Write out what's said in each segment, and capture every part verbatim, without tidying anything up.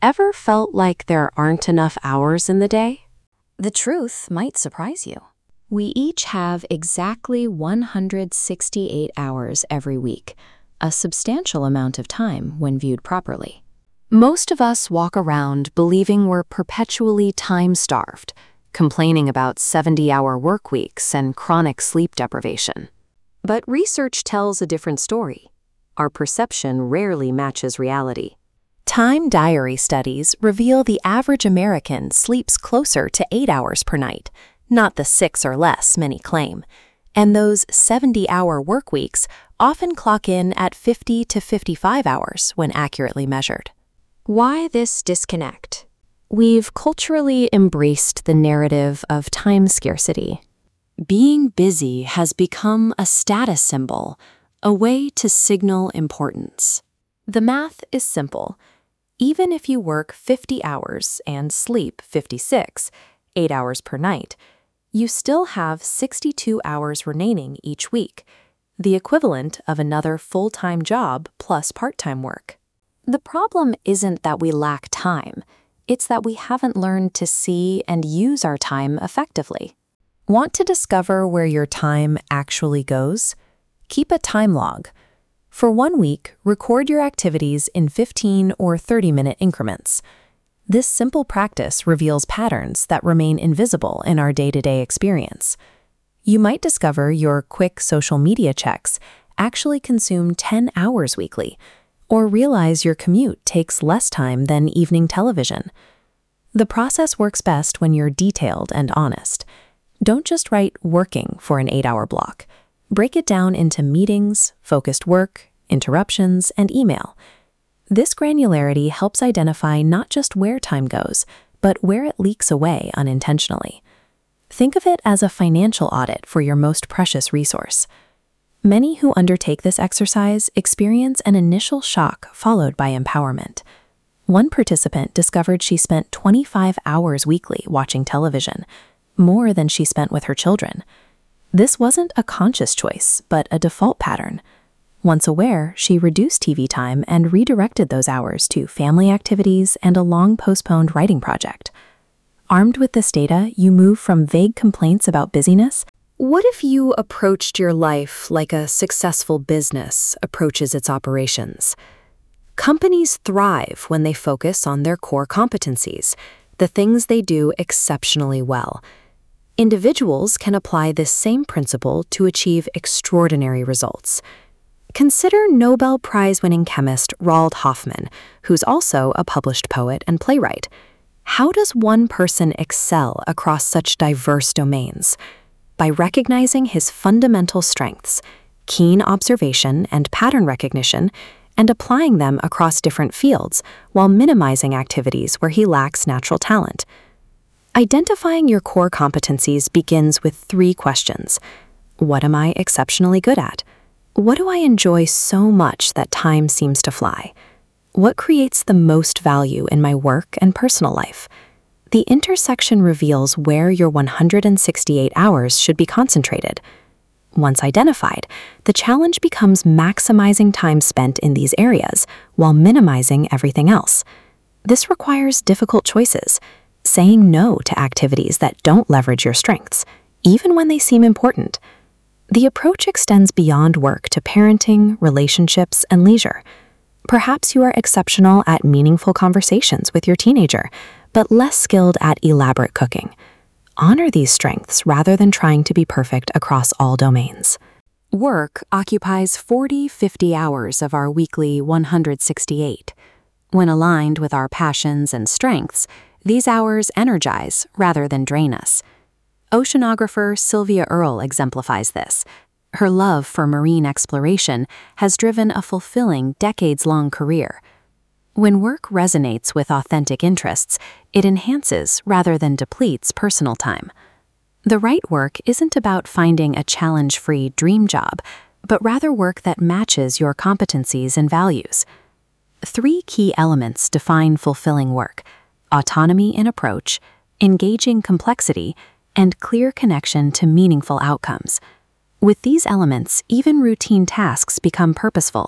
Ever felt like there aren't enough hours in the day? The truth might surprise you. We each have exactly one hundred sixty-eight hours every week, a substantial amount of time when viewed properly. Most of us walk around believing we're perpetually time-starved, complaining about seventy-hour work weeks and chronic sleep deprivation. But research tells a different story. Our perception rarely matches reality. Time diary studies reveal the average American sleeps closer to eight hours per night, not the six or less many claim. And those seventy-hour work weeks often clock in at fifty to fifty-five hours when accurately measured. Why this disconnect? We've culturally embraced the narrative of time scarcity. Being busy has become a status symbol, a way to signal importance. The math is simple. Even if you work fifty hours and sleep fifty-six, eight hours per night, you still have sixty-two hours remaining each week, the equivalent of another full-time job plus part-time work. The problem isn't that we lack time, it's that we haven't learned to see and use our time effectively. Want to discover where your time actually goes? Keep a time log. For one week, record your activities in fifteen or thirty minute increments. This simple practice reveals patterns that remain invisible in our day-to-day experience. You might discover your quick social media checks actually consume ten hours weekly, or realize your commute takes less time than evening television. The process works best when you're detailed and honest. Don't just write working for an eight-hour block. Break it down into meetings, focused work, interruptions, and email. This granularity helps identify not just where time goes, but where it leaks away unintentionally. Think of it as a financial audit for your most precious resource. Many who undertake this exercise experience an initial shock followed by empowerment. One participant discovered she spent twenty-five hours weekly watching television, more than she spent with her children. This wasn't a conscious choice, but a default pattern. Once aware, she reduced T V time and redirected those hours to family activities and a long-postponed writing project. Armed with this data, you move from vague complaints about busyness. What if you approached your life like a successful business approaches its operations? Companies thrive when they focus on their core competencies, the things they do exceptionally well. Individuals can apply this same principle to achieve extraordinary results. Consider Nobel Prize-winning chemist Roald Hoffmann, who's also a published poet and playwright. How does one person excel across such diverse domains? By recognizing his fundamental strengths, keen observation and pattern recognition, and applying them across different fields while minimizing activities where he lacks natural talent. Identifying your core competencies begins with three questions. What am I exceptionally good at? What do I enjoy so much that time seems to fly? What creates the most value in my work and personal life? The intersection reveals where your one hundred sixty-eight hours should be concentrated. Once identified, the challenge becomes maximizing time spent in these areas while minimizing everything else. This requires difficult choices, saying no to activities that don't leverage your strengths, even when they seem important. The approach extends beyond work to parenting, relationships, and leisure. Perhaps you are exceptional at meaningful conversations with your teenager, but less skilled at elaborate cooking. Honor these strengths rather than trying to be perfect across all domains. Work occupies forty to fifty hours of our weekly one hundred sixty-eight. When aligned with our passions and strengths, these hours energize rather than drain us. Oceanographer Sylvia Earle exemplifies this. Her love for marine exploration has driven a fulfilling decades-long career. When work resonates with authentic interests, it enhances rather than depletes personal time. The right work isn't about finding a challenge-free dream job, but rather work that matches your competencies and values. Three key elements define fulfilling work: autonomy in approach, engaging complexity, and clear connection to meaningful outcomes. With these elements, even routine tasks become purposeful,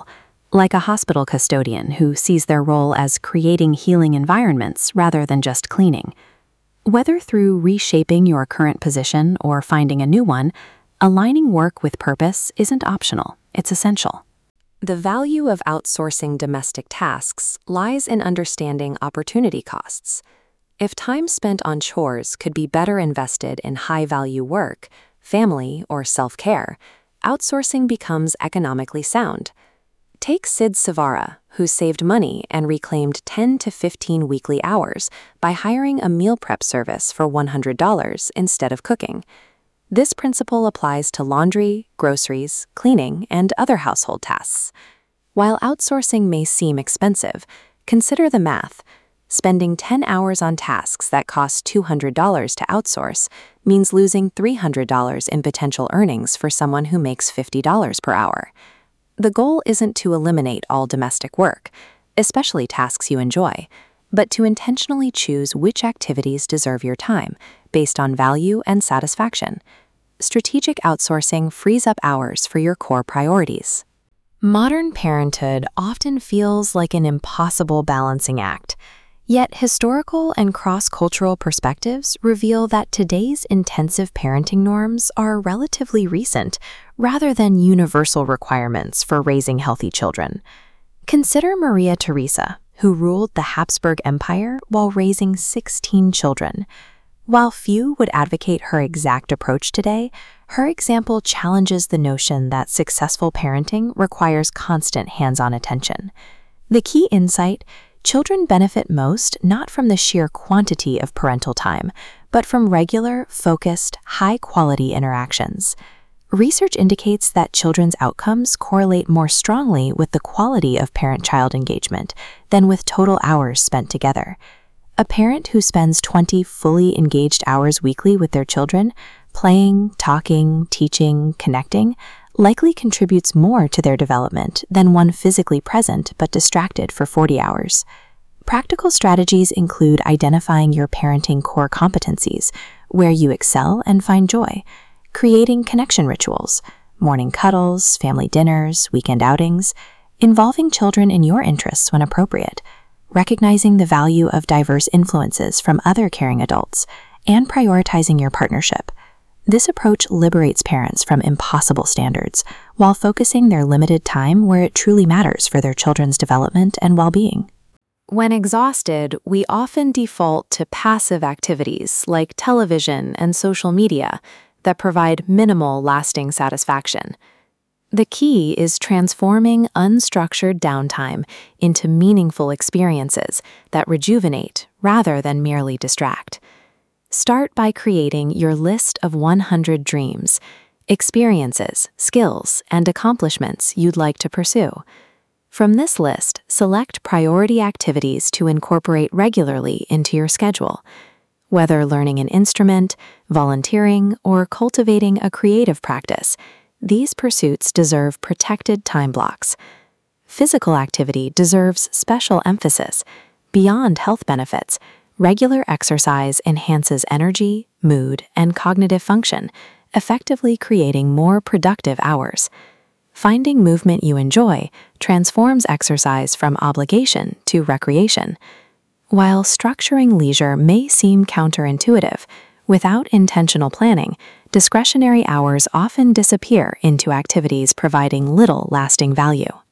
like a hospital custodian who sees their role as creating healing environments rather than just cleaning. Whether through reshaping your current position or finding a new one, aligning work with purpose isn't optional, it's essential. The value of outsourcing domestic tasks lies in understanding opportunity costs. If time spent on chores could be better invested in high-value work, family, or self-care, outsourcing becomes economically sound. Take Sid Savara, who saved money and reclaimed ten to fifteen weekly hours by hiring a meal prep service for one hundred dollars instead of cooking. This principle applies to laundry, groceries, cleaning, and other household tasks. While outsourcing may seem expensive, consider the math. Spending ten hours on tasks that cost two hundred dollars to outsource means losing three hundred dollars in potential earnings for someone who makes fifty dollars per hour. The goal isn't to eliminate all domestic work, especially tasks you enjoy, but to intentionally choose which activities deserve your time based on value and satisfaction. Strategic outsourcing frees up hours for your core priorities. Modern parenthood often feels like an impossible balancing act. Yet historical and cross-cultural perspectives reveal that today's intensive parenting norms are relatively recent, rather than universal requirements for raising healthy children. Consider Maria Theresa, who ruled the Habsburg Empire while raising sixteen children. While few would advocate her exact approach today, her example challenges the notion that successful parenting requires constant hands-on attention. The key insight: children benefit most not from the sheer quantity of parental time, but from regular, focused, high-quality interactions. Research indicates that children's outcomes correlate more strongly with the quality of parent-child engagement than with total hours spent together. A parent who spends twenty fully engaged hours weekly with their children, playing, talking, teaching, connecting, likely contributes more to their development than one physically present but distracted for forty hours. Practical strategies include identifying your parenting core competencies, where you excel and find joy, creating connection rituals, morning cuddles, family dinners, weekend outings, involving children in your interests when appropriate, recognizing the value of diverse influences from other caring adults, and prioritizing your partnership. This approach liberates parents from impossible standards while focusing their limited time where it truly matters for their children's development and well-being. When exhausted, we often default to passive activities like television and social media that provide minimal lasting satisfaction. The key is transforming unstructured downtime into meaningful experiences that rejuvenate rather than merely distract. Start by creating your list of one hundred dreams, experiences, skills, and accomplishments you'd like to pursue. From this list, select priority activities to incorporate regularly into your schedule. Whether learning an instrument, volunteering, or cultivating a creative practice, these pursuits deserve protected time blocks. Physical activity deserves special emphasis. Beyond health benefits, regular exercise enhances energy, mood, and cognitive function, effectively creating more productive hours. Finding movement you enjoy transforms exercise from obligation to recreation. While structuring leisure may seem counterintuitive, without intentional planning, discretionary hours often disappear into activities providing little lasting value.